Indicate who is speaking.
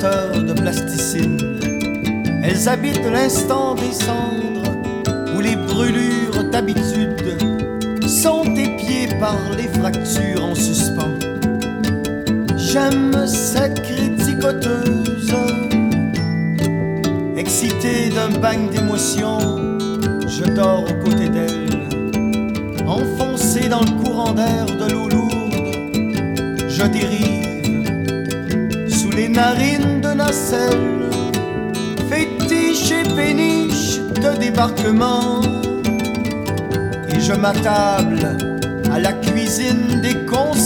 Speaker 1: amateurs de plasticine. Elles habitent l'instant des cendres, où les brûlures d'habitude sont épiées par les fractures en suspens. J'aime cette criticoteuse, excitée d'un bagne d'émotions, je dors aux côtés d'elle. Enfoncé dans le courant d'air de l'eau lourde, je dérive sous les narines de nacelle, fétiche et péniche de débarquement. Et je m'attable à la cuisine des